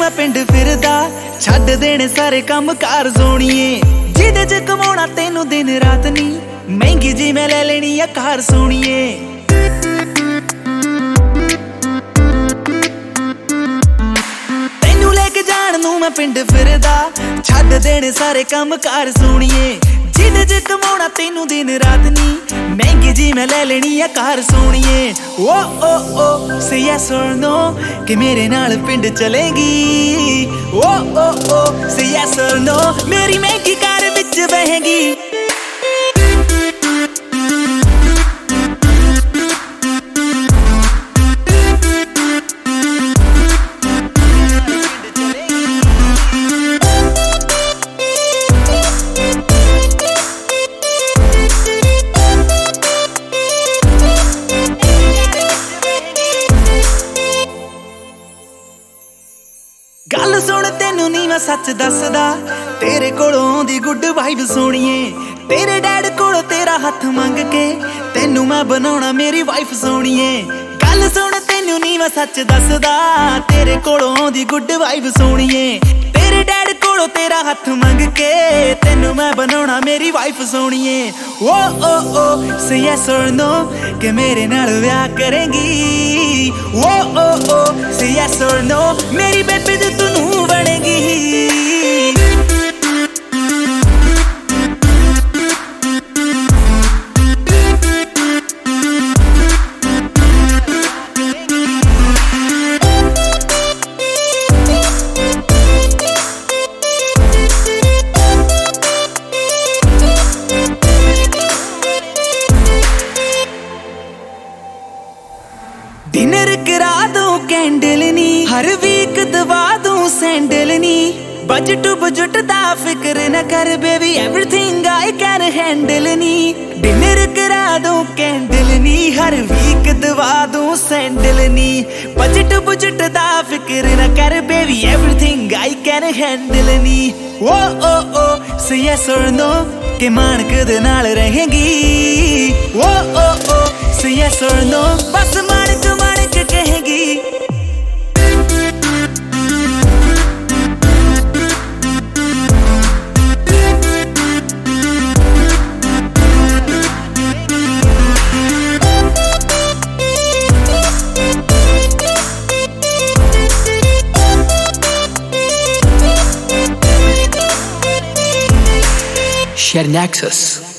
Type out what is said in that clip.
मैं पिंड फिरदा छड्ड देने सारे काम कार सोनिए जिदे च कमाउणा तेनू दिन रात नी महंगी जी मैं ले लेनी आ कार सोनिए तेनू लेके जाण नू मैं पिंड फिरदा छड्ड देने सारे काम कार सोनिए जिदे च कमाउणा तेनू दिन रात नी महंगी जी मैं ले लेनी आ कार सोनिए ओ से यस और नो कि मेरे नाल पिंड चलेगी ओ से यस और नो मेरी महंगी कार विच बहेगी गल सुन तेनू नी मैं सच दसदा तेरे कोलों दी गुड वाइब सोनिए तेरे डैड कोलों तेरा हथ मंग के तेनू मैं बनाउणा मेरी वाइफ सोनिए गल सुन तेनू नी मैं सच दसदा तेरे कोलों दी गुड वाइब सोनिए तेरे डैड कोलों तेरा हथ मंग के तेनू मैं बनाउणा मेरी वाइफ सोनिए ओ से यस और नो कि मेरे नाल ब्याह करेंगी ओ से यस और नो मेरी बेबी तू बनेगी डिनर करा दूं कैंडल नी हर वीक दवा दूं सैंडल नी बजट बजट दा फिक्र न कर baby everything I can handle नी डिनर करा दूं कैंडल नी हर वीक दवा दूं सैंडल नी बजट बजट दा फिक्र न कर baby everything I can handle नी ओ से यस और नो के मानक दे नाल रहेगी ओ से यस और नो बस मानक कहेगी Share Nexus.